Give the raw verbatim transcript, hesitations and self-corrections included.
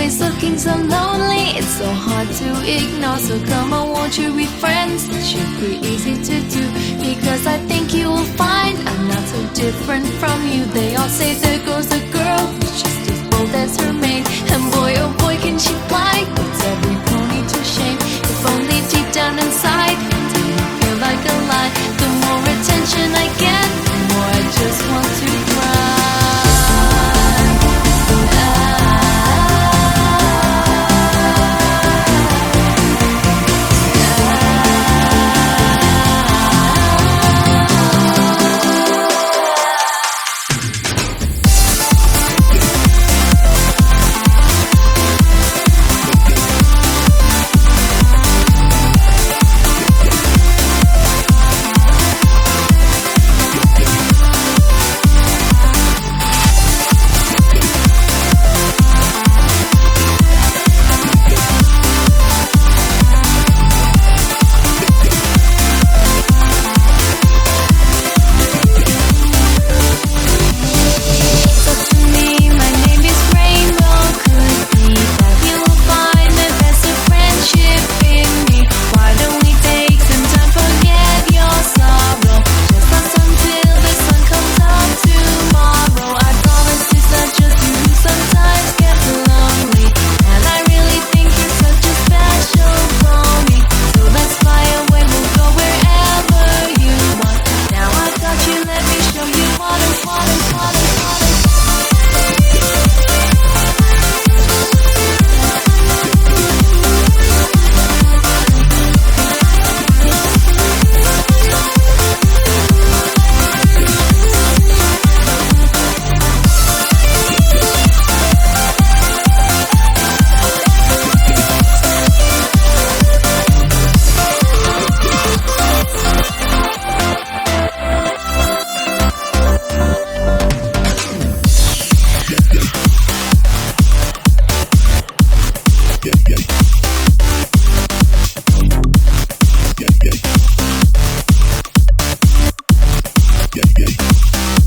always looking so lonely. It's so hard to ignore. So come on, won't you be friends? It should be easy to do, because I think you will find I'm not so different from you. They all say there goes a girl who's just as bold as her mate, and boy oh boy can she fly, puts every pony to shame. If only deep down inside it didn't feel like a lie. The more attention I get, the more I just want to cry. Yeah, yeah.